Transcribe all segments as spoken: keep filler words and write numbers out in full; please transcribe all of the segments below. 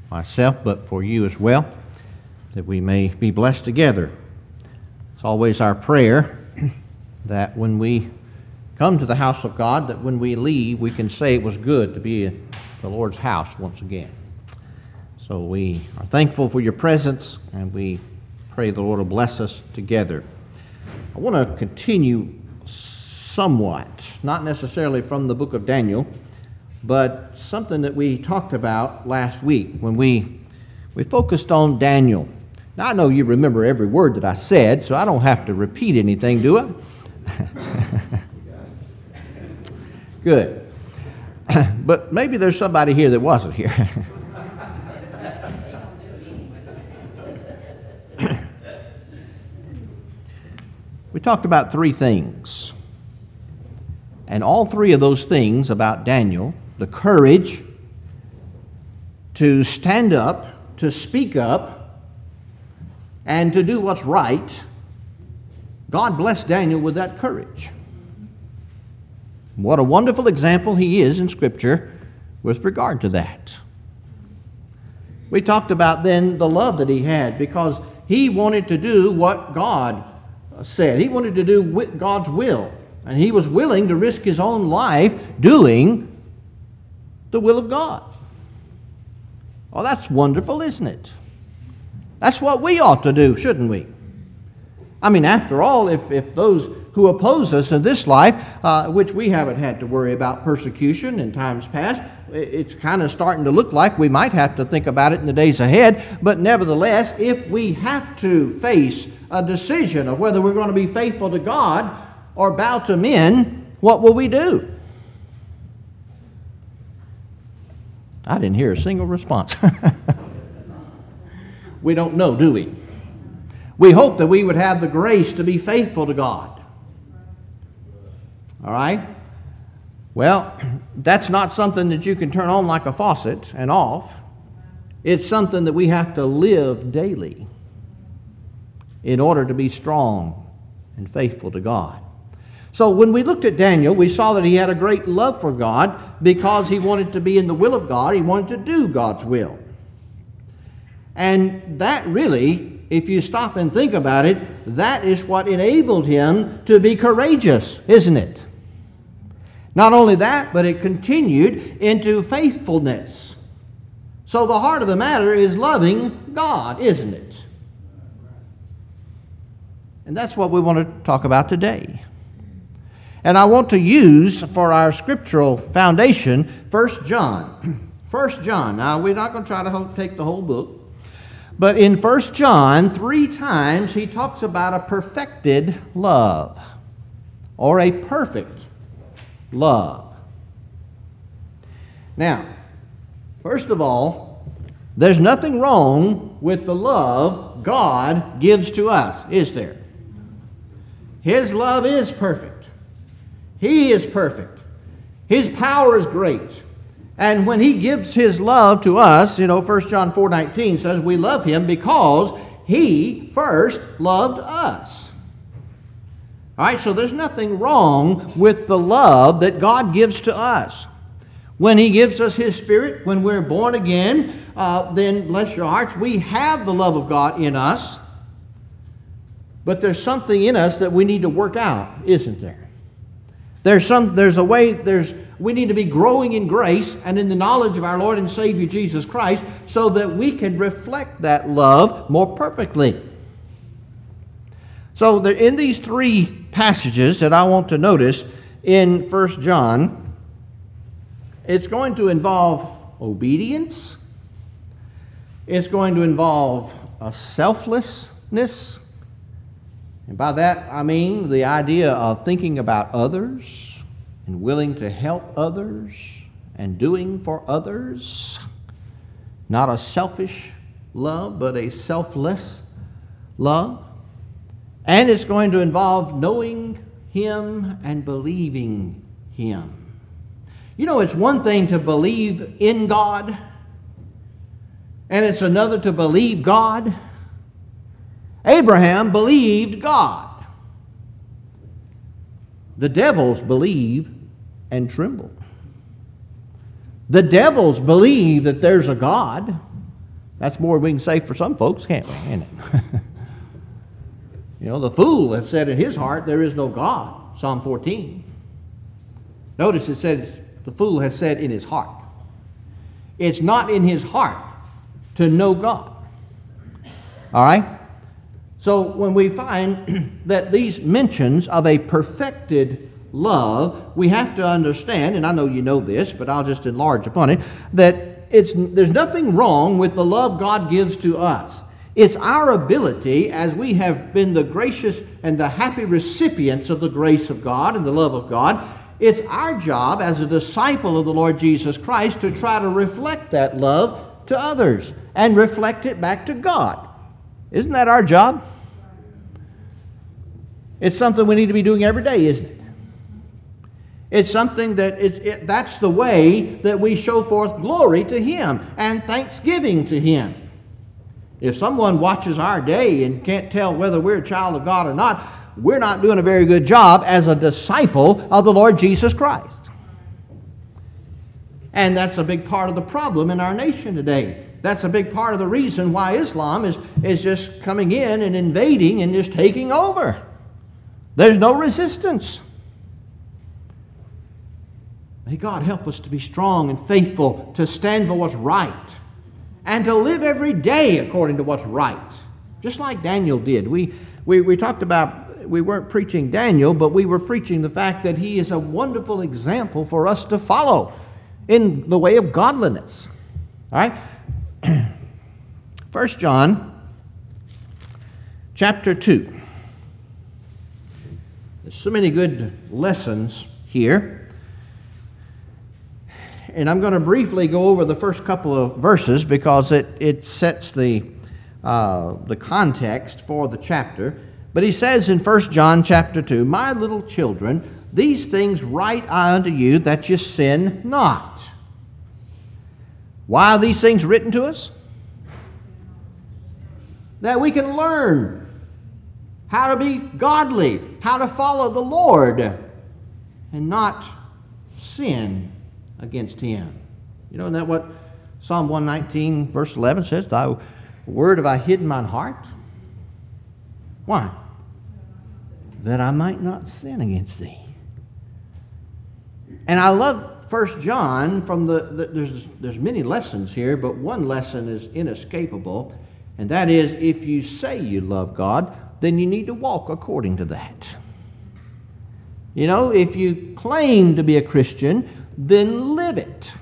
myself, but for you as well, that we may be blessed together. It's always our prayer that when we come to the house of God, that when we leave, we can say it was good to be in the Lord's house once again. So we are thankful for your presence, and we pray the Lord will bless us together. I want to continue somewhat, not necessarily from the book of Daniel, but something that we talked about last week when we, we focused on Daniel. Now, I know you remember every word that I said, so I don't have to repeat anything, do I? Good. But maybe there's somebody here that wasn't here. We talked about three things. And all three of those things about Daniel, the courage to stand up, to speak up, and to do what's right, God blessed Daniel with that courage. What a wonderful example he is in Scripture with regard to that. We talked about then the love that he had because he wanted to do what God said. He wanted to do God's will. And he was willing to risk his own life doing the will of God. Oh, that's wonderful, isn't it? That's what we ought to do, shouldn't we? I mean, after all, if, if those who oppose us in this life, uh, which we haven't had to worry about persecution in times past, it's kind of starting to look like we might have to think about it in the days ahead. But nevertheless, if we have to face a decision of whether we're going to be faithful to God or bow to men, what will we do? I didn't hear a single response. We don't know, do we? We hope that we would have the grace to be faithful to God. All right? Well, that's not something that you can turn on like a faucet and off. It's something that we have to live daily in order to be strong and faithful to God. So when we looked at Daniel, we saw that he had a great love for God because he wanted to be in the will of God. He wanted to do God's will. And that really, if you stop and think about it, that is what enabled him to be courageous, isn't it? Not only that, but it continued into faithfulness. So the heart of the matter is loving God, isn't it? And that's what we want to talk about today. And I want to use for our scriptural foundation First John. First John. Now, we're not going to try to take the whole book. But in First John, three times he talks about a perfected love or a perfect love. Now, first of all, there's nothing wrong with the love God gives to us, is there? His love is perfect. He is perfect. His power is great. And when he gives his love to us, you know, First John four nineteen says we love him because he first loved us. All right, so there's nothing wrong with the love that God gives to us. When he gives us his Spirit, when we're born again, uh, then bless your hearts, we have the love of God in us. But there's something in us that we need to work out, isn't there? There's some. There's a way. There's. We need to be growing in grace and in the knowledge of our Lord and Savior Jesus Christ, so that we can reflect that love more perfectly. So, there, in these three passages that I want to notice in First John, it's going to involve obedience. It's going to involve a selflessness. And by that, I mean the idea of thinking about others and willing to help others and doing for others. Not a selfish love, but a selfless love. And it's going to involve knowing him and believing him. You know, it's one thing to believe in God, and it's another to believe God. Abraham believed God. The devils believe and tremble. The devils believe that there's a God, That's more we can say for some folks, can't we? Isn't it? You know, the fool has said in his heart, there is no God. Psalm fourteen. Notice it says, the fool has said in his heart. It's not in his heart to know God. All right? So when we find that these mentions of a perfected love, we have to understand, and I know you know this, but I'll just enlarge upon it, that it's, there's nothing wrong with the love God gives to us. It's our ability, as we have been the gracious and the happy recipients of the grace of God and the love of God, it's our job as a disciple of the Lord Jesus Christ to try to reflect that love to others and reflect it back to God. Isn't that our job? It's something we need to be doing every day, isn't it? It's something that it's, it, that's the way that we show forth glory to Him and thanksgiving to Him. If someone watches our day and can't tell whether we're a child of God or not, we're not doing a very good job as a disciple of the Lord Jesus Christ. And that's a big part of the problem in our nation today. That's a big part of the reason why Islam is, is just coming in and invading and just taking over. There's no resistance. May God help us to be strong and faithful, to stand for what's right, and to live every day according to what's right. Just like Daniel did. We, we, we talked about, we weren't preaching Daniel, but we were preaching the fact that he is a wonderful example for us to follow in the way of godliness. All right? First John chapter two. There's so many good lessons here. And I'm going to briefly go over the first couple of verses because it, it sets the, uh, the context for the chapter. But he says in First John chapter two, "My little children, these things write I unto you, that you sin not." Why are these things written to us? That we can learn how to be godly, how to follow the Lord, and not sin against Him. You know, isn't that what Psalm one nineteen verse eleven says? "Thy word have I hid in mine heart." Why? That I might not sin against Thee. And I love First John from the, the there's there's many lessons here, but one lesson is inescapable, and that is, if you say you love God, then you need to walk according to that. You know, if you claim to be a Christian, then live it.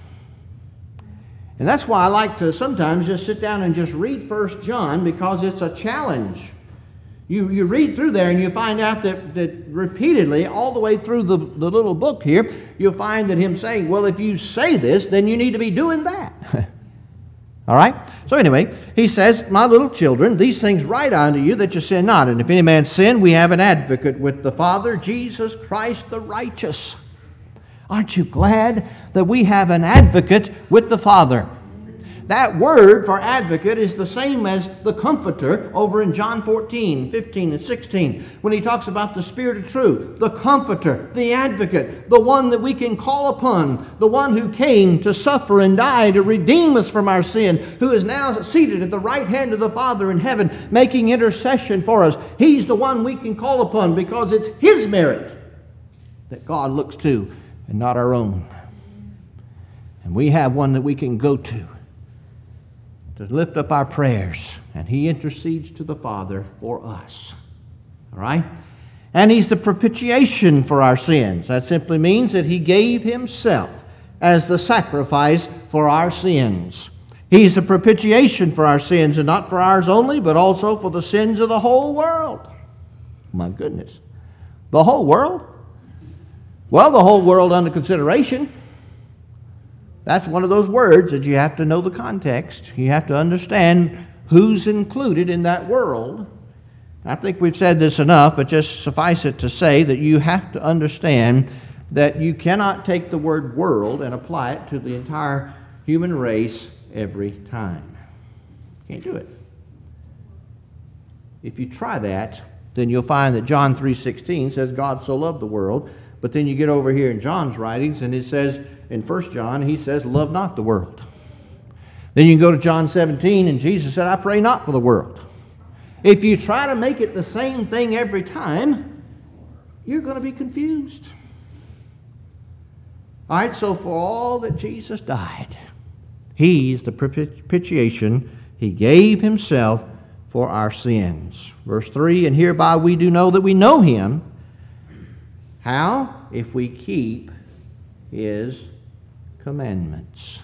And that's why I like to sometimes just sit down and just read First John, because it's a challenge. You, you read through there and you find out that, that repeatedly, all the way through the, the little book here, you'll find that him saying, well, if you say this, then you need to be doing that. All right? So anyway, he says, "My little children, these things write I unto you, that you sin not. And if any man sin, we have an advocate with the Father, Jesus Christ the righteous." Aren't you glad that we have an advocate with the Father? That word for advocate is the same as the Comforter over in John fourteen, fifteen, and sixteen, when he talks about the Spirit of truth, the Comforter, the advocate, the one that we can call upon, the one who came to suffer and die to redeem us from our sin, who is now seated at the right hand of the Father in heaven, making intercession for us. He's the one we can call upon because it's His merit that God looks to and not our own. And we have one that we can go to to lift up our prayers, and He intercedes to the Father for us. All right? And He's the propitiation for our sins. That simply means that He gave Himself as the sacrifice for our sins. He's the propitiation for our sins, and not for ours only, but also for the sins of the whole world. My goodness. The whole world? Well, the whole world under consideration. That's one of those words that you have to know the context. You have to understand who's included in that world. I think we've said this enough, but just suffice it to say that you have to understand that you cannot take the word world and apply it to the entire human race every time. Can't do it. If you try that, then you'll find that John three sixteen says God so loved the world, but then you get over here in John's writings and it says, in First John, he says, love not the world. Then you can go to John seventeen, and Jesus said, I pray not for the world. If you try to make it the same thing every time, you're going to be confused. All right, so for all that Jesus died, He's the propitiation. He gave Himself for our sins. Verse three, and hereby we do know that we know Him. How? If we keep His commandments.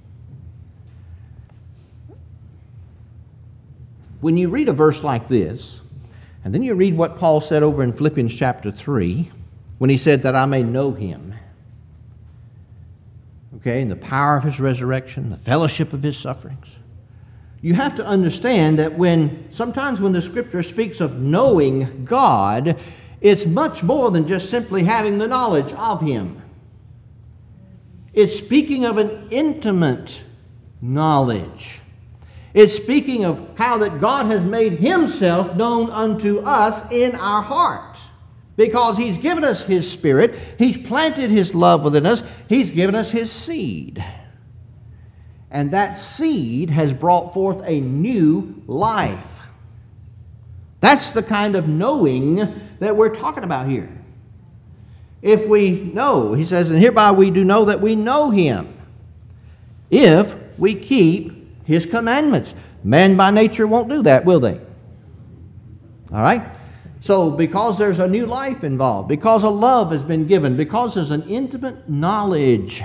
When you read a verse like this, and then you read what Paul said over in Philippians chapter three, when he said that I may know Him, okay, and the power of His resurrection, the fellowship of His sufferings, you have to understand that when sometimes when the Scripture speaks of knowing God, it's much more than just simply having the knowledge of Him. It's speaking of an intimate knowledge. It's speaking of how that God has made Himself known unto us in our heart. Because He's given us His Spirit. He's planted His love within us. He's given us His seed. And that seed has brought forth a new life. That's the kind of knowing that we're talking about here. If we know, he says, and hereby we do know that we know Him, if we keep His commandments. Men by nature won't do that, will they? All right? So because there's a new life involved, because a love has been given, because there's an intimate knowledge,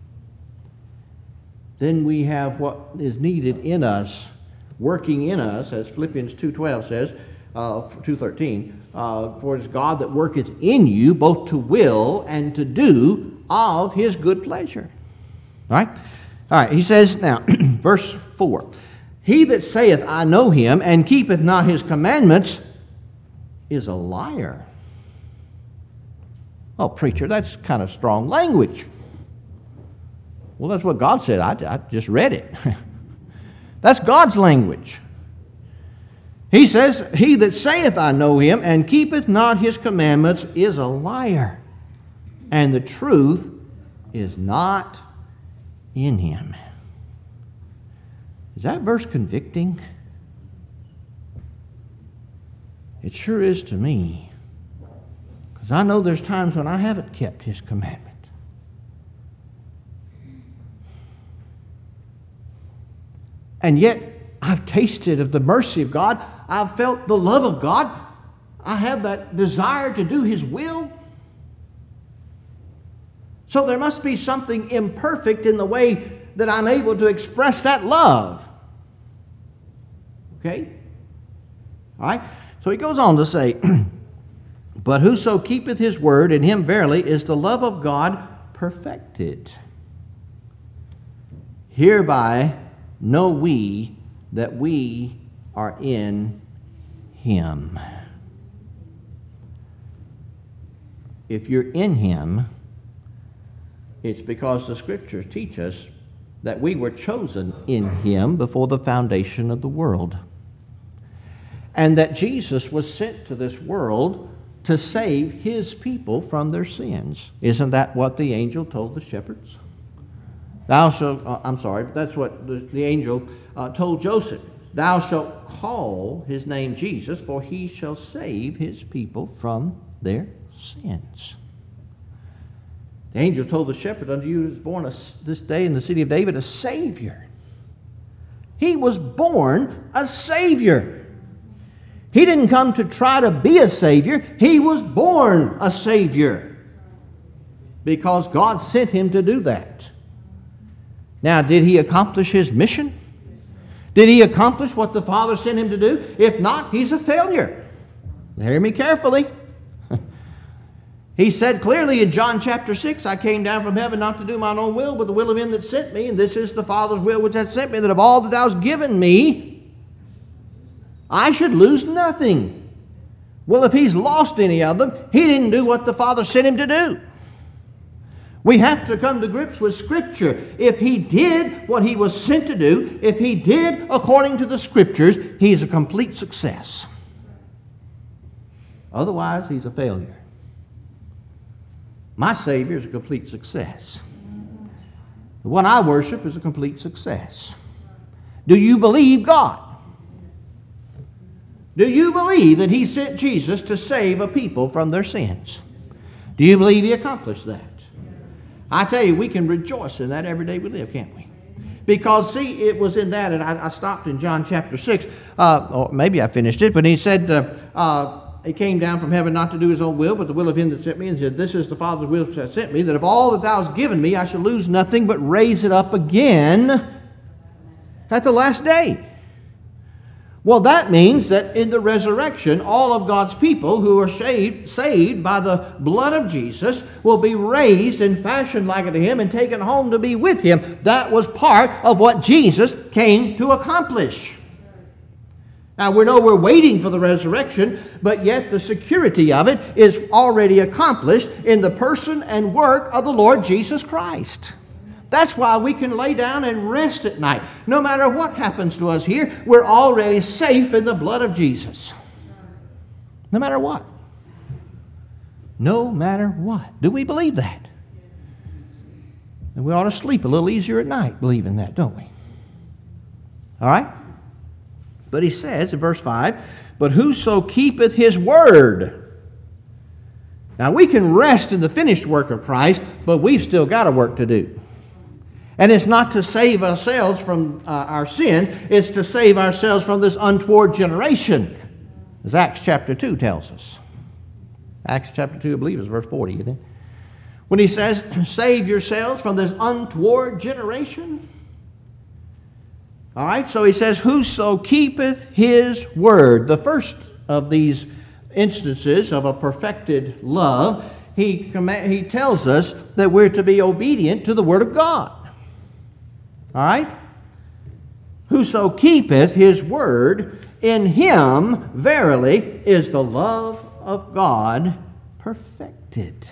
then we have what is needed in us, working in us, as Philippians two twelve says, uh, two thirteen, uh, for it is God that worketh in you both to will and to do of His good pleasure. All right? All right, he says now, verse four, he that saith, I know Him, and keepeth not His commandments, is a liar. Oh, preacher, that's kind of strong language. Well, that's what God said. I, I just read it. That's God's language. He says, he that saith, I know Him, and keepeth not His commandments, is a liar, and the truth is not in Him. Is that verse convicting? It sure is to me. Because I know there's times when I haven't kept His commandment. And yet, I've tasted of the mercy of God. I've felt the love of God. I have that desire to do His will. So there must be something imperfect in the way that I'm able to express that love. Okay? All right? So he goes on to say, but whoso keepeth His word, in him verily is the love of God perfected. Hereby know we that we are in Him. If you're in Him, it's because the Scriptures teach us that we were chosen in Him before the foundation of the world. And that Jesus was sent to this world to save His people from their sins. Isn't that what the angel told the shepherds? Thou shalt, uh, I'm sorry, that's what the, the angel uh, told Joseph. Thou shalt call His name Jesus, for He shall save His people from their sins. The angel told the shepherd, unto you is born a, this day in the city of David a Savior. He was born a Savior. He didn't come to try to be a Savior. He was born a Savior. Because God sent Him to do that. Now, did He accomplish His mission? Did He accomplish what the Father sent Him to do? If not, He's a failure. Hear me carefully. He said clearly in John chapter six, I came down from heaven not to do mine own will, but the will of Him that sent me, and this is the Father's will which hath sent me, that of all that thou hast given me, I should lose nothing. Well, if He's lost any of them, He didn't do what the Father sent Him to do. We have to come to grips with Scripture. If He did what He was sent to do, if He did according to the Scriptures, He is a complete success. Otherwise, He's a failure. My Savior is a complete success. The one I worship is a complete success. Do you believe God? Do you believe that He sent Jesus to save a people from their sins? Do you believe He accomplished that? I tell you, we can rejoice in that every day we live, can't we? Because, see, it was in that, and I, I stopped in John chapter six, uh, or maybe I finished it, but he said, uh, uh, He came down from heaven not to do His own will, but the will of Him that sent me, and said, This is the Father's will that sent me, that of all that Thou hast given me, I shall lose nothing, but raise it up again at the last day. Well, that means that in the resurrection, all of God's people who are saved, saved by the blood of Jesus will be raised and fashioned like unto Him and taken home to be with Him. That was part of what Jesus came to accomplish. Now, we know we're waiting for the resurrection, but yet the security of it is already accomplished in the person and work of the Lord Jesus Christ. That's why we can lay down and rest at night. No matter what happens to us here, we're already safe in the blood of Jesus. No matter what. No matter what. Do we believe that? And we ought to sleep a little easier at night believing that, don't we? All right? But he says in verse five, But whoso keepeth His word. Now we can rest in the finished work of Christ, but we've still got a work to do. And it's not to save ourselves from uh, our sins, it's to save ourselves from this untoward generation, as Acts chapter two tells us. Acts chapter two, I believe, is verse forty, isn't it? When he says, save yourselves from this untoward generation. All right, so he says, whoso keepeth His word. The first of these instances of a perfected love, he, comm- he tells us that we're to be obedient to the word of God. All right? Whoso keepeth His word, in him verily is the love of God perfected.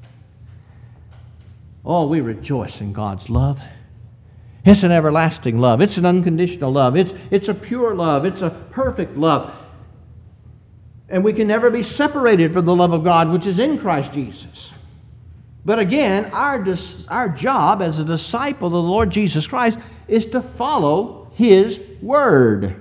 Oh, we rejoice in God's love. It's an everlasting love. It's an unconditional love. It's, it's a pure love. It's a perfect love. And we can never be separated from the love of God which is in Christ Jesus. But again, our, dis, our job as a disciple of the Lord Jesus Christ is to follow His word.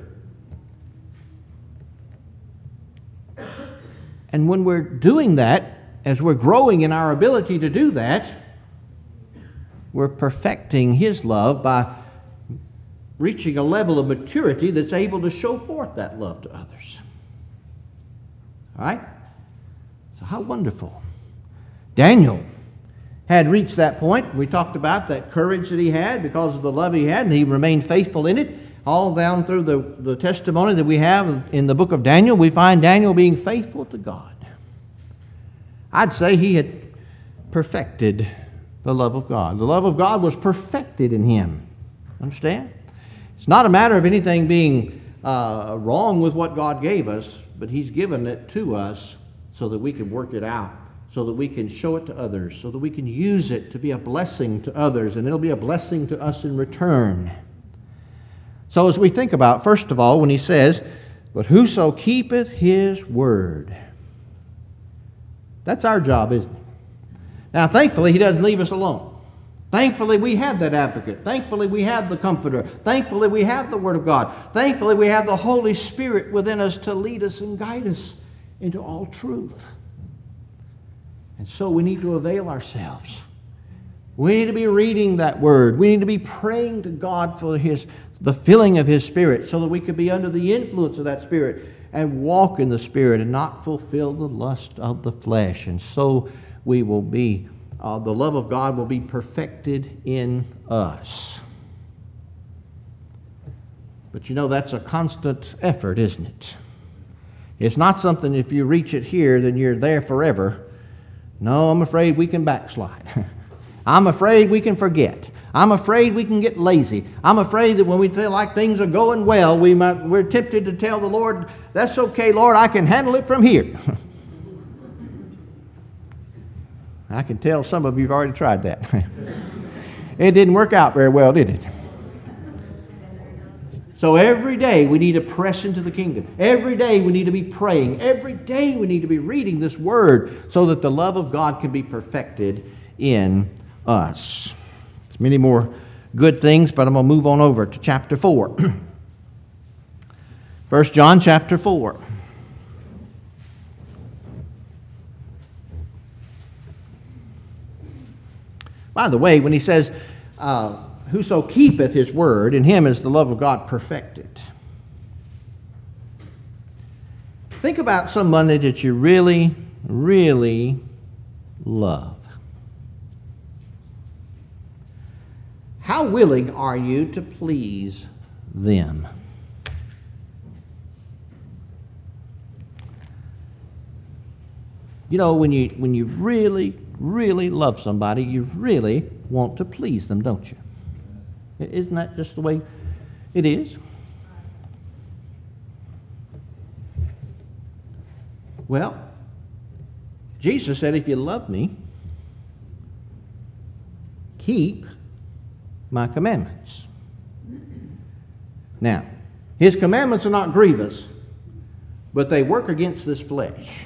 And when we're doing that, as we're growing in our ability to do that, we're perfecting His love by reaching a level of maturity that's able to show forth that love to others. All right? So how wonderful. Daniel had reached that point. We talked about that courage that he had because of the love he had, and he remained faithful in it. All down through the, the testimony that we have in the book of Daniel, we find Daniel being faithful to God. I'd say he had perfected the love of God. The love of God was perfected in him. Understand? It's not a matter of anything being uh, wrong with what God gave us, but He's given it to us so that we can work it out, so that we can show it to others, so that we can use it to be a blessing to others, and it'll be a blessing to us in return. So as we think about, first of all, when he says, but whoso keepeth His word. That's our job, isn't it? Now, thankfully, He doesn't leave us alone. Thankfully, we have that advocate. Thankfully, we have the Comforter. Thankfully, we have the Word of God. Thankfully, we have the Holy Spirit within us to lead us and guide us into all truth. And so we need to avail ourselves. We need to be reading that Word. We need to be praying to God for His, the filling of His Spirit so that we could be under the influence of that Spirit and walk in the Spirit and not fulfill the lust of the flesh. And so we will be, uh, the love of God will be perfected in us. But you know, that's a constant effort, isn't it? It's not something if you reach it here, then you're there forever. No, I'm afraid we can backslide. I'm afraid we can forget. I'm afraid we can get lazy. I'm afraid that when we feel like things are going well, we might, we're tempted to tell the Lord, that's okay, Lord, I can handle it from here. I can tell some of you have already tried that. It didn't work out very well, did it? So every day we need to press into the kingdom. Every day we need to be praying. Every day we need to be reading this Word so that the love of God can be perfected in us. There's many more good things, but I'm going to move on over to chapter four. First John chapter four. By the way, when he says, uh, whoso keepeth his word, in him is the love of God perfected. Think about somebody that you really, really love. How willing are you to please them? You know, when you when you really, really love somebody, you really want to please them, don't you? Isn't that just the way it is? Well, Jesus said, if you love me, keep my commandments. Now, his commandments are not grievous, but they work against this flesh.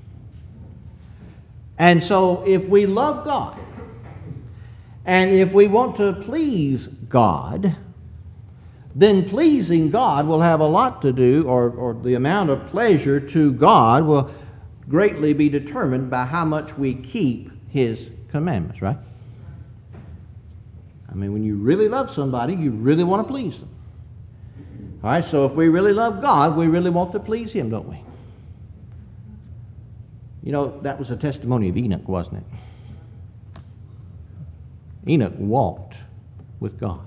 And so if we love God, and if we want to please God, then pleasing God will have a lot to do, or, or the amount of pleasure to God will greatly be determined by how much we keep his commandments, right? I mean, when you really love somebody, you really want to please them. All right, so if we really love God, we really want to please him, don't we? You know, that was a testimony of Enoch, wasn't it? Enoch walked with God.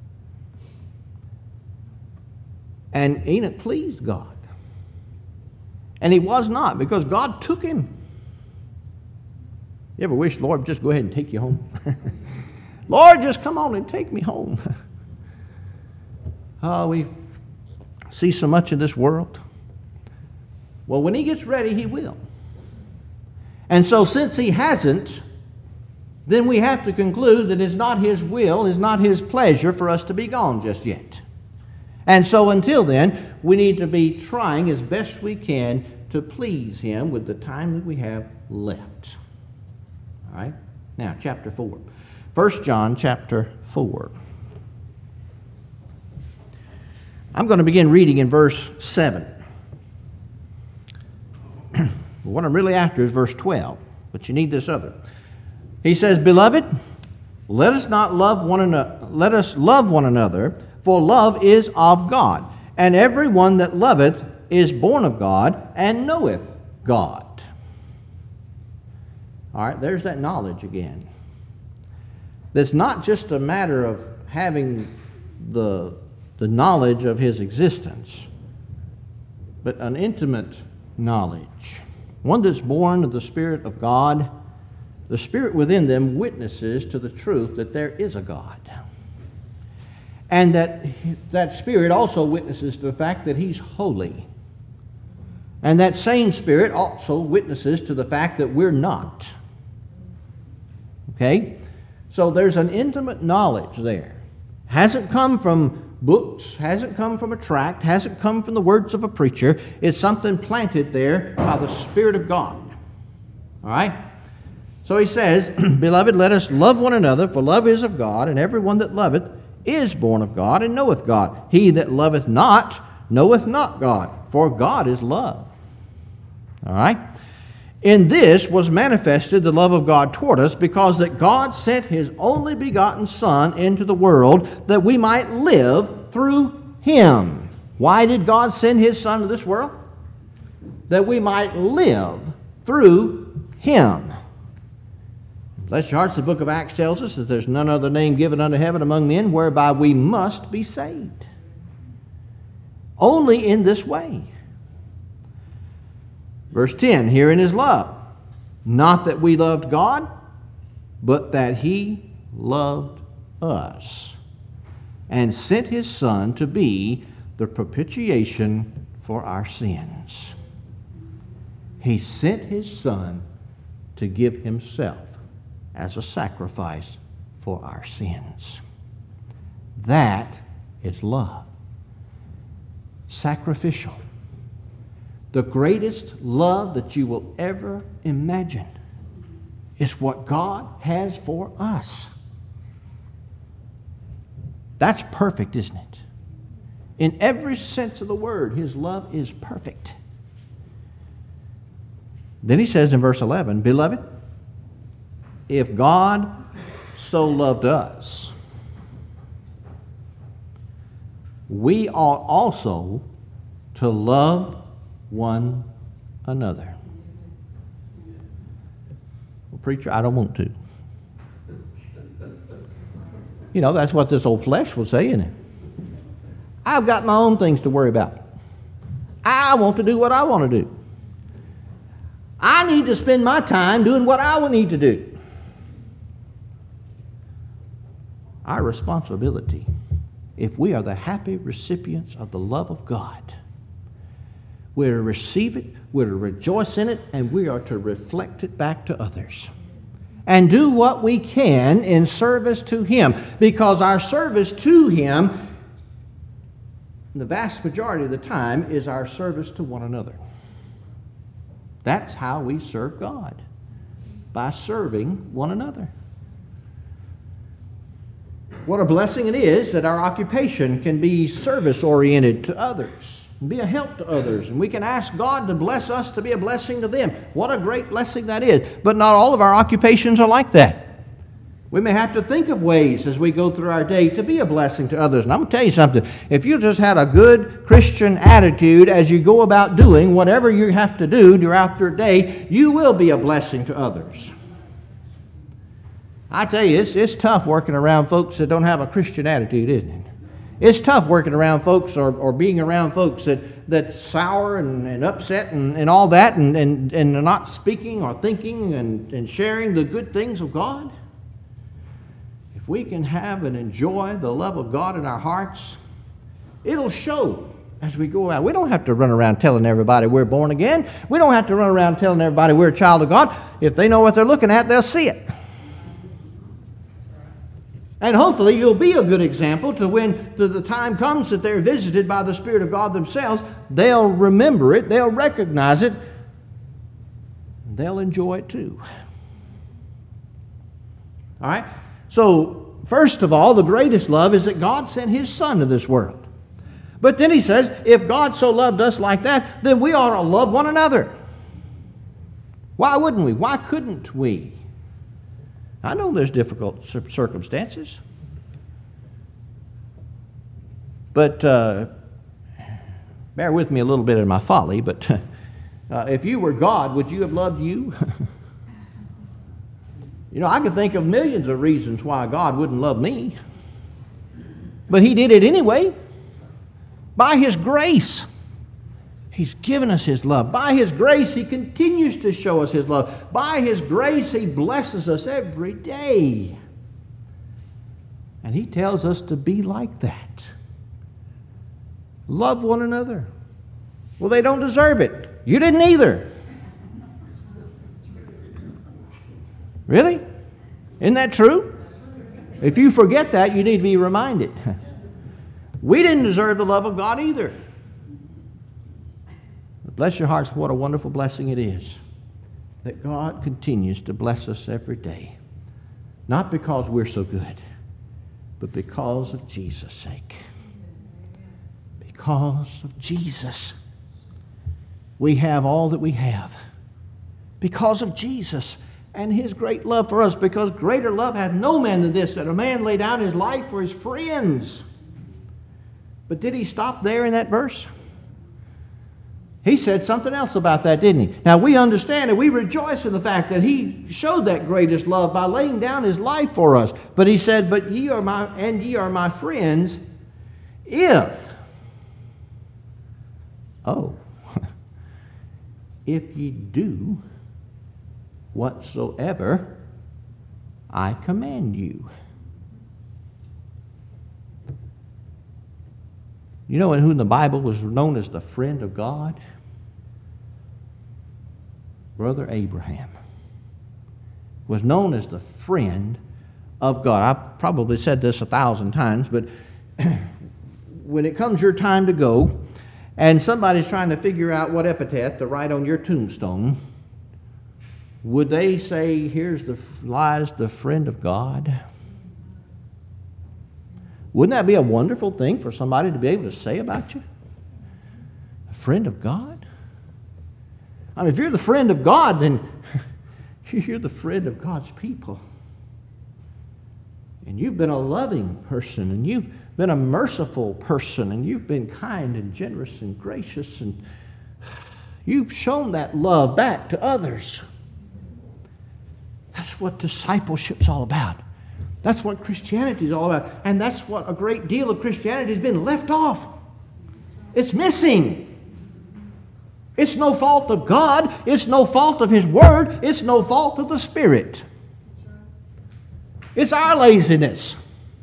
And Enoch pleased God. And he was not, because God took him. You ever wish, Lord, just go ahead and take you home? Lord, just come on and take me home. Oh, we see so much in this world. Well, when he gets ready, he will. And so since he hasn't, then we have to conclude that it's not his will, it's not his pleasure for us to be gone just yet. And so until then, we need to be trying as best we can to please him with the time that we have left. All right? Now, chapter four. First John chapter four. I'm going to begin reading in verse seven. What I'm really after is verse twelve, but you need this other. He says, Beloved, let us not love one another, let us love one another, for love is of God, and every one that loveth is born of God and knoweth God. All right, there's that knowledge again. That's not just a matter of having the, the knowledge of his existence, but an intimate knowledge. One that's born of the Spirit of God. The Spirit within them witnesses to the truth that there is a God. And that that Spirit also witnesses to the fact that he's holy. And that same Spirit also witnesses to the fact that we're not. Okay? So there's an intimate knowledge there. Hasn't come from books, hasn't come from a tract, hasn't come from the words of a preacher. It's something planted there by the Spirit of God. All right? So he says, Beloved, let us love one another, for love is of God, and every one that loveth is born of God and knoweth God. He that loveth not knoweth not God, for God is love. All right? In this was manifested the love of God toward us, because that God sent his only begotten Son into the world that we might live through him. Why did God send his Son to this world? That we might live through him. Bless your hearts, the book of Acts tells us that there's none other name given unto heaven among men whereby we must be saved. Only in this way. Verse ten, herein is love, not that we loved God, but that he loved us, and sent his Son to be the propitiation for our sins. He sent his Son to give himself as a sacrifice for our sins. That is love. Sacrificial. The greatest love that you will ever imagine is what God has for us. That's perfect, isn't it? In every sense of the word, his love is perfect. Then he says in verse eleven, Beloved, if God so loved us, we ought also to love one another. Well, preacher, I don't want to. You know, that's what this old flesh will say, isn't it? I've got my own things to worry about. I want to do what I want to do. I need to spend my time doing what I will need to do. Our responsibility, if we are the happy recipients of the love of God, we're to receive it, we're to rejoice in it, and we are to reflect it back to others. And do what we can in service to Him, because our service to Him, the vast majority of the time, is our service to one another. That's how we serve God, by serving one another. What a blessing it is that our occupation can be service-oriented to others, and be a help to others, and we can ask God to bless us to be a blessing to them. What a great blessing that is. But not all of our occupations are like that. We may have to think of ways as we go through our day to be a blessing to others. And I'm going to tell you something. If you just had a good Christian attitude as you go about doing whatever you have to do throughout your day, you will be a blessing to others. I tell you, it's, it's tough working around folks that don't have a Christian attitude, isn't it? It's tough working around folks or, or being around folks that, that's sour and, and upset and, and all that, and, and, and they're not speaking or thinking and, and sharing the good things of God. If we can have and enjoy the love of God in our hearts, it'll show as we go out. We don't have to run around telling everybody we're born again. We don't have to run around telling everybody we're a child of God. If they know what they're looking at, they'll see it. And hopefully you'll be a good example to when the, the time comes that they're visited by the Spirit of God themselves, they'll remember it, they'll recognize it, and they'll enjoy it too. All right? So, first of all, the greatest love is that God sent His Son to this world. But then He says, if God so loved us like that, then we ought to love one another. Why wouldn't we? Why couldn't we? I know there's difficult circumstances. But uh, bear with me a little bit in my folly, but uh, if you were God, would you have loved you? You know, I could think of millions of reasons why God wouldn't love me. But He did it anyway. By His grace. He's given us His love. By His grace, He continues to show us His love. By His grace, He blesses us every day. And He tells us to be like that. Love one another. Well, they don't deserve it. You didn't either. Really? Isn't that true? If you forget that, you need to be reminded. We didn't deserve the love of God either. But bless your hearts, what a wonderful blessing it is that God continues to bless us every day. Not because we're so good, but because of Jesus' sake. Because of Jesus, we have all that we have. Because of Jesus and His great love for us, because greater love hath no man than this, that a man lay down his life for his friends. But did He stop there in that verse? He said something else about that, didn't He? Now we understand and we rejoice in the fact that He showed that greatest love by laying down His life for us. But He said, but ye are my, and ye are my friends, if, oh, if ye do whatsoever I command you. You know who in the Bible was known as the friend of God? Brother Abraham was known as the friend of God. I've probably said this a thousand times, but when it comes your time to go and somebody's trying to figure out what epitaph to write on your tombstone, would they say, here's the lies the friend of God? Wouldn't that be a wonderful thing for somebody to be able to say about you? A friend of God? I mean, if you're the friend of God, then you're the friend of God's people. And you've been a loving person, and you've been a merciful person, and you've been kind and generous and gracious, and you've shown that love back to others. That's what discipleship's all about. That's what Christianity is all about. And that's what a great deal of Christianity has been left off. It's missing. It's no fault of God. It's no fault of His Word. It's no fault of the Spirit. It's our laziness.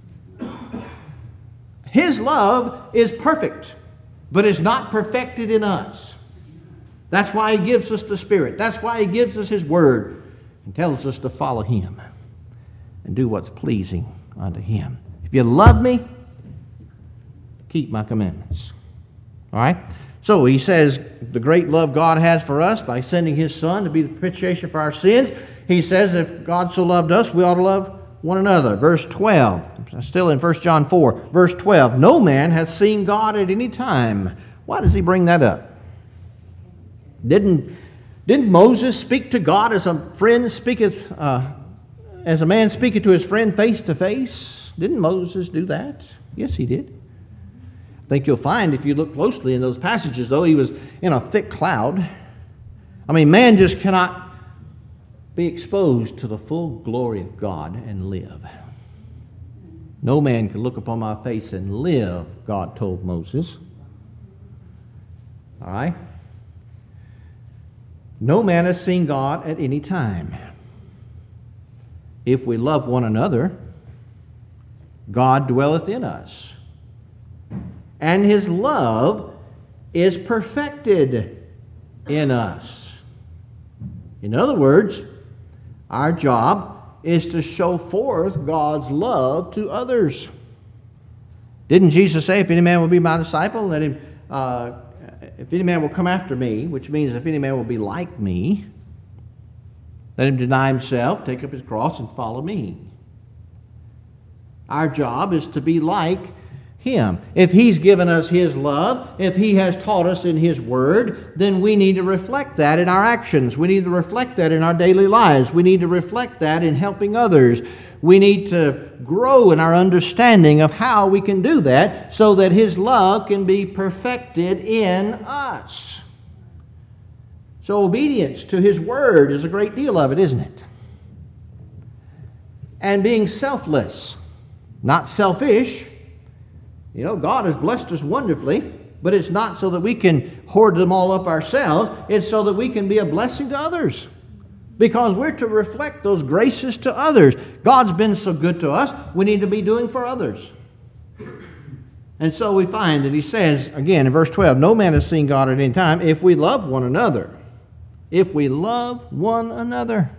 His love is perfect, but it's not perfected in us. That's why He gives us the Spirit. That's why He gives us His Word and tells us to follow Him and do what's pleasing unto Him. If you love me, keep my commandments. All right? So He says the great love God has for us by sending His Son to be the propitiation for our sins. He says if God so loved us, we ought to love one another. Verse twelve, still in First John four, verse twelve, no man hath seen God at any time. Why does he bring that up? Didn't, didn't Moses speak to God as a friend speaketh, uh, as a man speaketh to his friend face to face? Didn't Moses do that? Yes, he did. I think you'll find if you look closely in those passages, though, he was in a thick cloud. I mean, man just cannot be exposed to the full glory of God and live. No man can look upon my face and live, God told Moses. All right? No man has seen God at any time. If we love one another, God dwelleth in us, and His love is perfected in us. In other words, our job is to show forth God's love to others. Didn't Jesus say, if any man will be my disciple, let him, uh, if any man will come after me, which means if any man will be like me, let him deny himself, take up his cross, and follow me. Our job is to be like Him. If He's given us His love, if He has taught us in His Word, then we need to reflect that in our actions. We need to reflect that in our daily lives. We need to reflect that in helping others. We need to grow in our understanding of how we can do that so that His love can be perfected in us. So obedience to His Word is a great deal of it, isn't it? And being selfless, not selfish. You know, God has blessed us wonderfully, but it's not so that we can hoard them all up ourselves. It's so that we can be a blessing to others. Because we're to reflect those graces to others. God's been so good to us, we need to be doing for others. And so we find that He says, again in verse twelve, no man has seen God at any time if we love one another. If we love one another.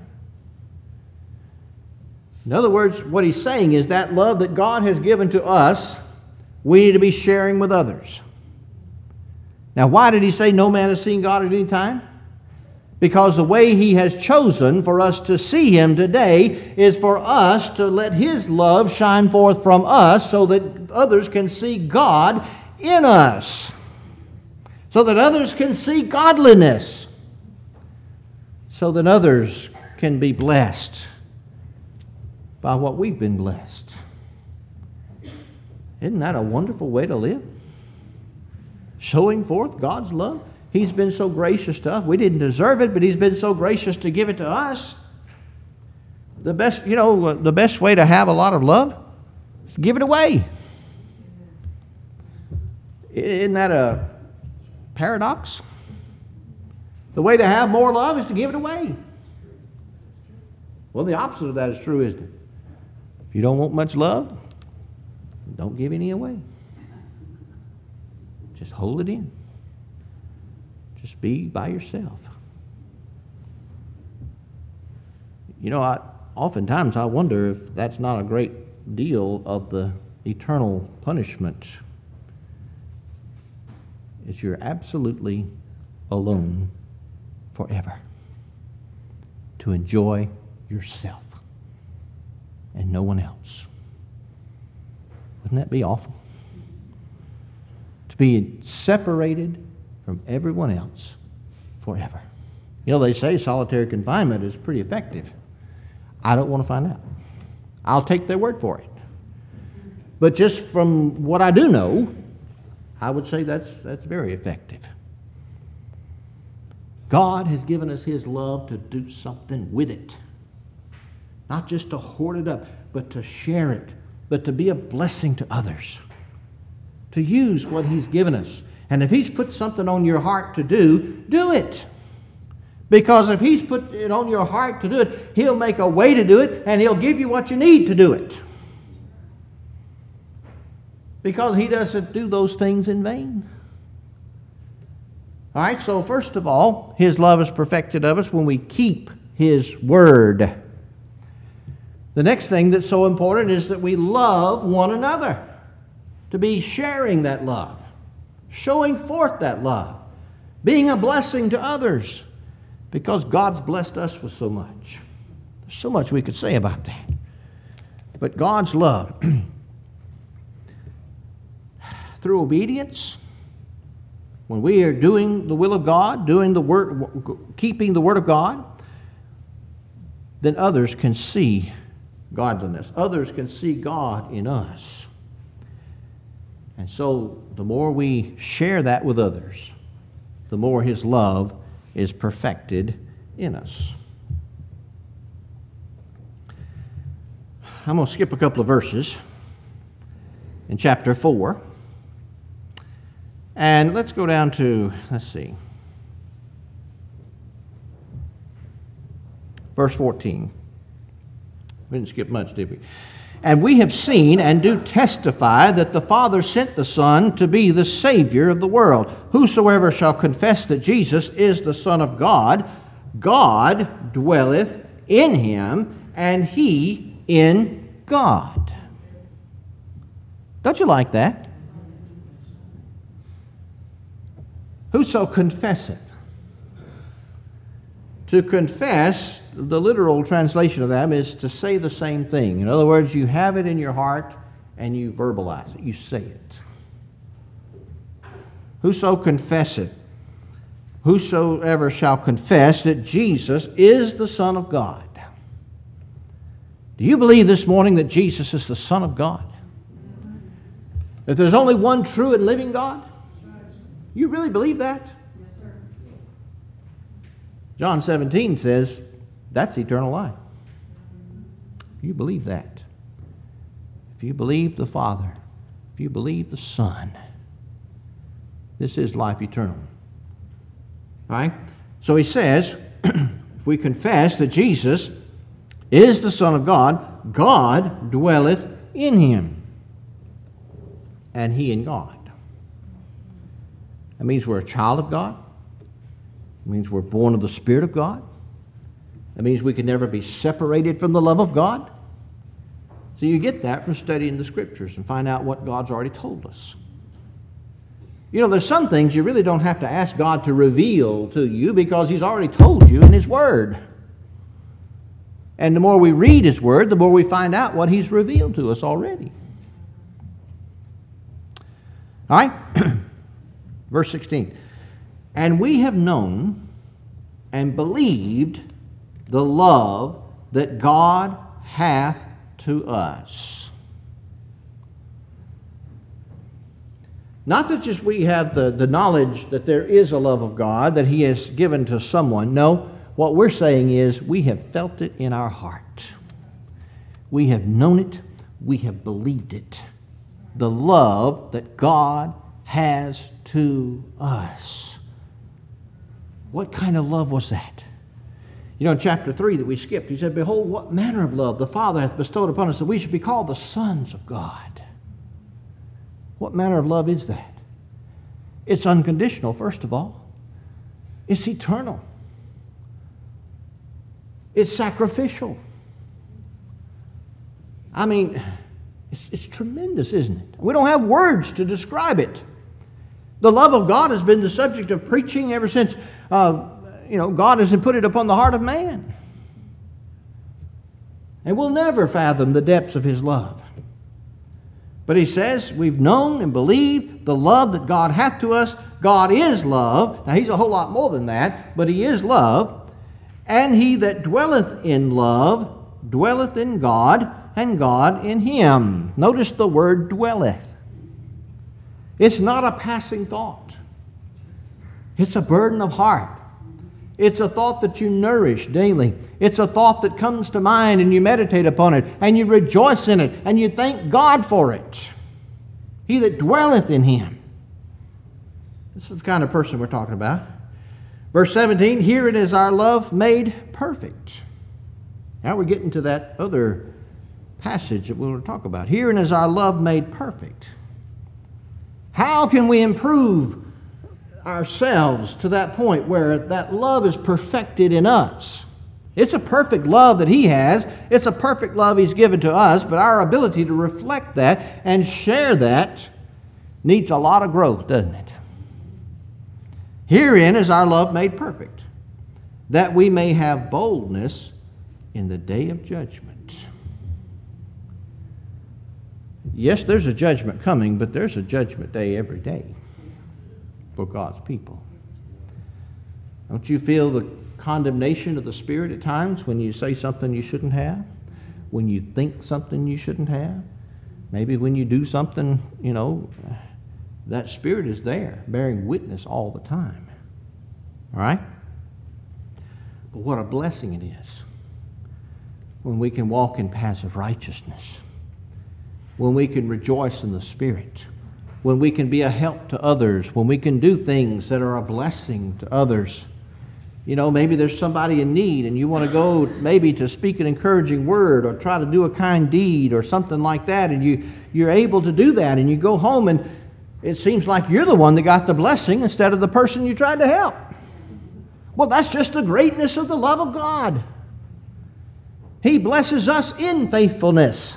In other words, what He's saying is that love that God has given to us, we need to be sharing with others. Now, why did He say no man has seen God at any time? Because the way He has chosen for us to see Him today is for us to let His love shine forth from us so that others can see God in us. So that others can see godliness. So that others can be blessed by what we've been blessed. Isn't that a wonderful way to live? Showing forth God's love. He's been so gracious to us. We didn't deserve it, but He's been so gracious to give it to us. The best, you know, the best way to have a lot of love is to give it away. Isn't that a paradox? The way to have more love is to give it away. Well, the opposite of that is true, isn't it? If you don't want much love, don't give any away. Just hold it in. Just be by yourself. You know, I, oftentimes I wonder if that's not a great deal of the eternal punishment. Is you're absolutely alone forever to enjoy yourself and no one else. Wouldn't that be awful? To be separated from everyone else forever. You know, they say solitary confinement is pretty effective. I don't want to find out. I'll take their word for it. But just from what I do know, I would say that's, that's very effective. God has given us His love to do something with it. Not just to hoard it up, but to share it, but to be a blessing to others. To use what He's given us. And if He's put something on your heart to do, do it. Because if He's put it on your heart to do it, He'll make a way to do it, and He'll give you what you need to do it. Because He doesn't do those things in vain. All right, so first of all, His love is perfected of us when we keep His word. The next thing that's so important is that we love one another. To be sharing that love, showing forth that love, being a blessing to others, because God's blessed us with so much. There's so much we could say about that. But God's love, through obedience, when we are doing the will of God, doing the word, keeping the word of God, then others can see godliness. Others can see God in us. And so the more we share that with others, the more His love is perfected in us. I'm going to skip a couple of verses in chapter four. And let's go down to, let's see, verse fourteen. We didn't skip much, did we? And we have seen and do testify that the Father sent the Son to be the Savior of the world. Whosoever shall confess that Jesus is the Son of God, God dwelleth in him, and he in God. Don't you like that? Whoso confesseth. To confess, the literal translation of that is to say the same thing. In other words, you have it in your heart and you verbalize it. You say it. Whoso confesseth, whosoever shall confess that Jesus is the Son of God. Do you believe this morning that Jesus is the Son of God? That there's only one true and living God? You really believe that? Yes, sir. John seventeen says that's eternal life. You believe that. If you believe the Father, if you believe the Son, this is life eternal. All right? So he says, if we confess that Jesus is the Son of God, God dwelleth in him, and he in God. That means we're a child of God. It means we're born of the Spirit of God. That means we can never be separated from the love of God. So you get that from studying the Scriptures and find out what God's already told us. You know, there's some things you really don't have to ask God to reveal to you because He's already told you in His Word. And the more we read His Word, the more we find out what He's revealed to us already. All right? Verse sixteen. And we have known and believed the love that God hath to us. Not that just we have the, the knowledge that there is a love of God that He has given to someone. No, what we're saying is we have felt it in our heart. We have known it. We have believed it. The love that God has to us. What kind of love was that? You know, in chapter three that we skipped, he said, behold, what manner of love the Father hath bestowed upon us, that we should be called the sons of God. What manner of love is that? It's unconditional, first of all. It's eternal. It's sacrificial. I mean, it's, it's tremendous, isn't it? We don't have words to describe it. The love of God has been the subject of preaching ever since, uh, you know, God has put it upon the heart of man. And we'll never fathom the depths of His love. But he says, we've known and believed the love that God hath to us. God is love. Now, he's a whole lot more than that, but he is love. And he that dwelleth in love dwelleth in God, and God in him. Notice the word dwelleth. It's not a passing thought. It's a burden of heart. It's a thought that you nourish daily. It's a thought that comes to mind and you meditate upon it and you rejoice in it and you thank God for it. He that dwelleth in him. This is the kind of person we're talking about. Verse seventeen, herein is our love made perfect. Now we're getting to that other passage that we want to talk about. Herein is our love made perfect. How can we improve ourselves to that point where that love is perfected in us? It's a perfect love that he has. It's a perfect love he's given to us, but our ability to reflect that and share that needs a lot of growth, doesn't it? Herein is our love made perfect, that we may have boldness in the day of judgment. Yes, there's a judgment coming, but there's a judgment day every day for God's people. Don't you feel the condemnation of the Spirit at times when you say something you shouldn't have? When you think something you shouldn't have? Maybe when you do something, you know, that Spirit is there, bearing witness all the time. All right? But what a blessing it is when we can walk in paths of righteousness, when we can rejoice in the Spirit, when we can be a help to others, when we can do things that are a blessing to others. You know, maybe there's somebody in need and you want to go maybe to speak an encouraging word or try to do a kind deed or something like that, and you, you're able to do that, and you go home and it seems like you're the one that got the blessing instead of the person you tried to help. Well, that's just the greatness of the love of God. He blesses us in faithfulness,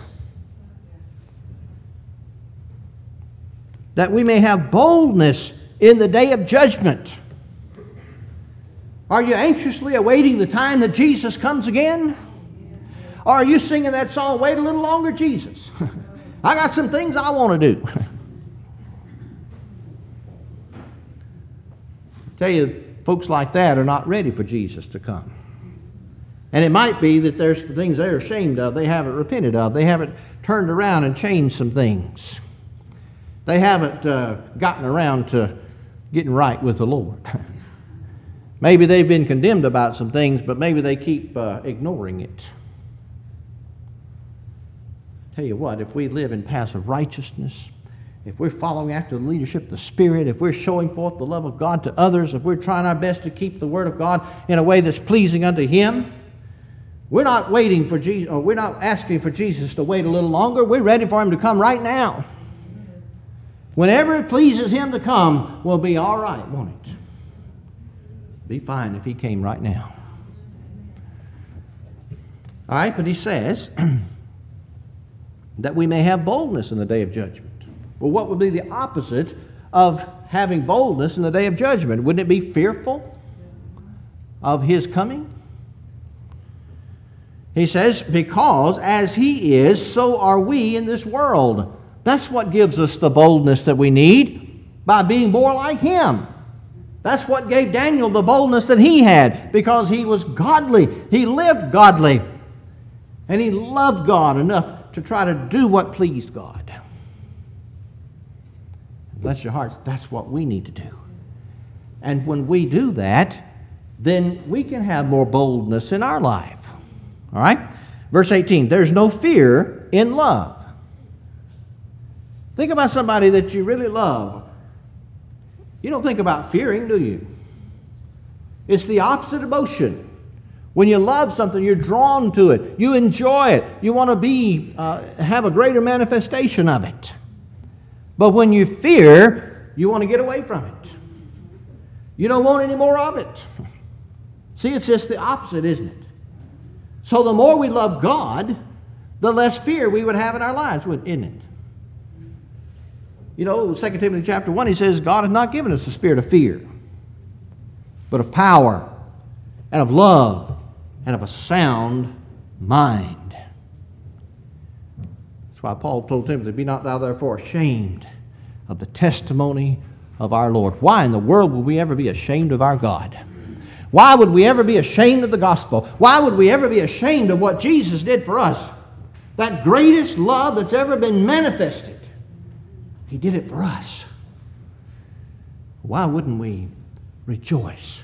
that we may have boldness in the day of judgment. Are you anxiously awaiting the time that Jesus comes again? Or are you singing that song, wait a little longer, Jesus? I got some things I want to do. I tell you, folks like that are not ready for Jesus to come. And it might be that there's the things they're ashamed of, they haven't repented of, they haven't turned around and changed some things. They haven't uh, gotten around to getting right with the Lord. Maybe they've been condemned about some things, but maybe they keep uh, ignoring it. Tell you what, if we live in paths of righteousness, if we're following after the leadership of the Spirit, if we're showing forth the love of God to others, if we're trying our best to keep the Word of God in a way that's pleasing unto Him, we're not waiting for Jesus, or we're not asking for Jesus to wait a little longer. We're ready for Him to come right now. Whenever it pleases Him to come, we'll be all right, won't it? Be fine if He came right now. All right, but He says that we may have boldness in the day of judgment. Well, what would be the opposite of having boldness in the day of judgment? Wouldn't it be fearful of His coming? He says, because as He is, so are we in this world. That's what gives us the boldness that we need, by being more like Him. That's what gave Daniel the boldness that he had, because he was godly. He lived godly. And he loved God enough to try to do what pleased God. Bless your hearts, that's what we need to do. And when we do that, then we can have more boldness in our life. All right? Verse eighteen, there's no fear in love. Think about somebody that you really love. You don't think about fearing, do you? It's the opposite emotion. When you love something, you're drawn to it. You enjoy it. You want to be, uh, have a greater manifestation of it. But when you fear, you want to get away from it. You don't want any more of it. See, it's just the opposite, isn't it? So the more we love God, the less fear we would have in our lives, isn't it? You know, Second Timothy chapter one, he says, God has not given us a spirit of fear, but of power and of love and of a sound mind. That's That's why Paul told Timothy, be not thou therefore ashamed of the testimony of our Lord. Why in the world would we ever be ashamed of our God? Why would we ever be ashamed of the gospel? Why would we ever be ashamed of what Jesus did for us? That greatest love that's ever been manifested. He did it for us. Why wouldn't we rejoice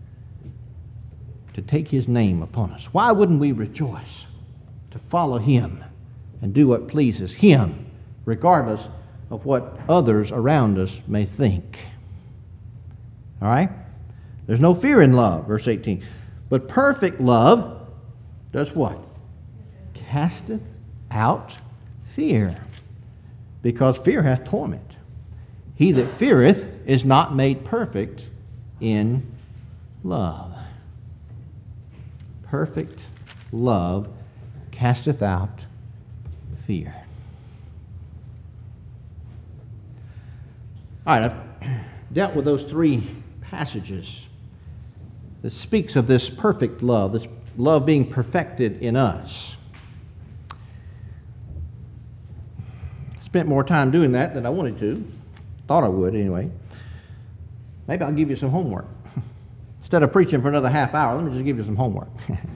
to take His name upon us? Why wouldn't we rejoice to follow Him and do what pleases Him, regardless of what others around us may think? All right? There's no fear in love, verse eighteen. But perfect love does what? Casteth out fear, because fear hath torment. He that feareth is not made perfect in love. Perfect love casteth out fear. All right, I've dealt with those three passages that speaks of this perfect love, this love being perfected in us. Spent more time doing that than I wanted to. Thought I would anyway. Maybe I'll give you some homework. Instead of preaching for another half hour, let me just give you some homework.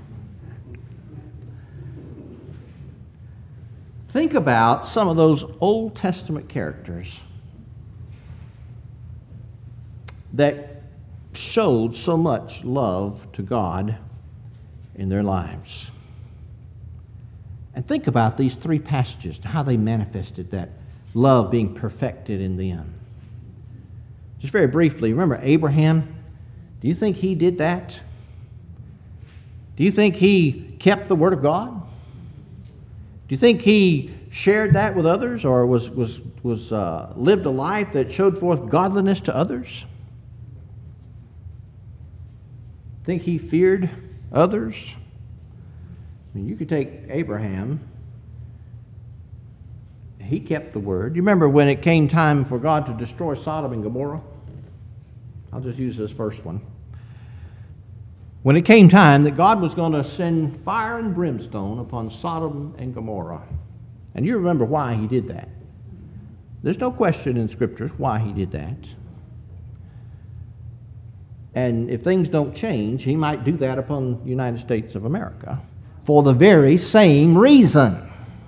Think about some of those Old Testament characters that showed so much love to God in their lives. And think about these three passages, how they manifested that love being perfected in them. Just very briefly, remember Abraham? Do you think he did that? Do you think he kept the Word of God? Do you think he shared that with others, or was, was, was uh, lived a life that showed forth godliness to others? Think he feared others? I mean, you could take Abraham. He kept the word. You remember when it came time for God to destroy Sodom and Gomorrah? I'll just use this first one. When it came time that God was going to send fire and brimstone upon Sodom and Gomorrah. And you remember why he did that. There's no question in Scriptures why he did that. And if things don't change, he might do that upon the United States of America for the very same reason.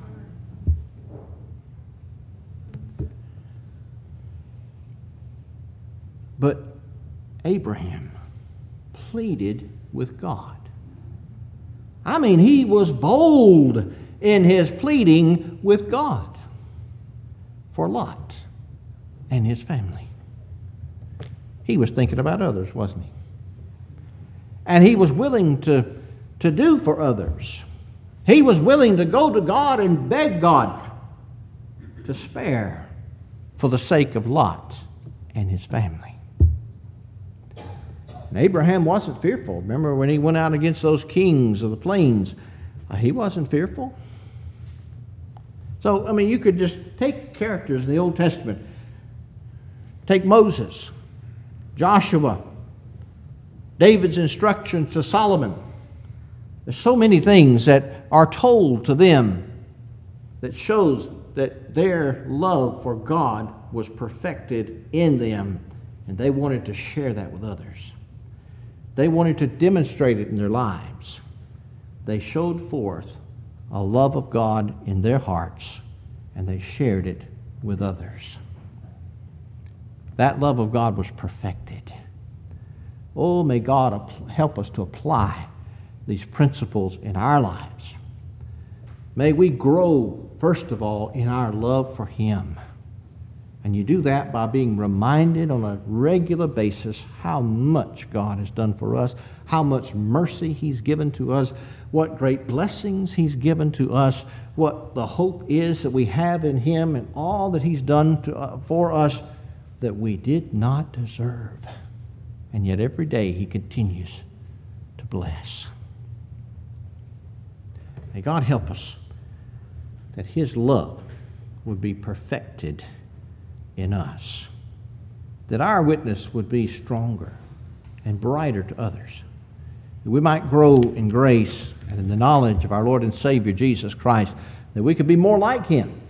But Abraham pleaded with God. I mean, he was bold in his pleading with God for Lot and his family. He was thinking about others, wasn't he? And he was willing to, to do for others. He was willing to go to God and beg God to spare for the sake of Lot and his family. And Abraham wasn't fearful. Remember when he went out against those kings of the plains? Uh, he wasn't fearful. So, I mean, you could just take characters in the Old Testament. Take Moses, Joshua, David's instructions to Solomon. There's so many things that are told to them that shows that their love for God was perfected in them, and they wanted to share that with others. They wanted to demonstrate it in their lives. They showed forth a love of God in their hearts, and they shared it with others. That love of God was perfected. Oh, may God help us to apply these principles in our lives. May we grow, first of all, in our love for Him. And you do that by being reminded on a regular basis how much God has done for us, how much mercy He's given to us, what great blessings He's given to us, what the hope is that we have in Him, and all that He's done to, uh, for us that we did not deserve. And yet every day He continues to bless. May God help us that His love would be perfected in us, that our witness would be stronger and brighter to others, that we might grow in grace and in the knowledge of our Lord and Savior Jesus Christ, that we could be more like Him,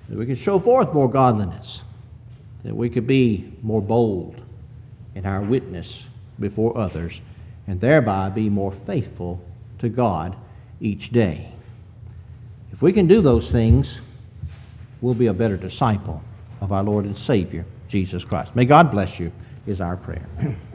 that we could show forth more godliness, that we could be more bold in our witness before others, and thereby be more faithful to God each day. If we can do those things, we'll be a better disciple of our Lord and Savior, Jesus Christ. May God bless you, is our prayer.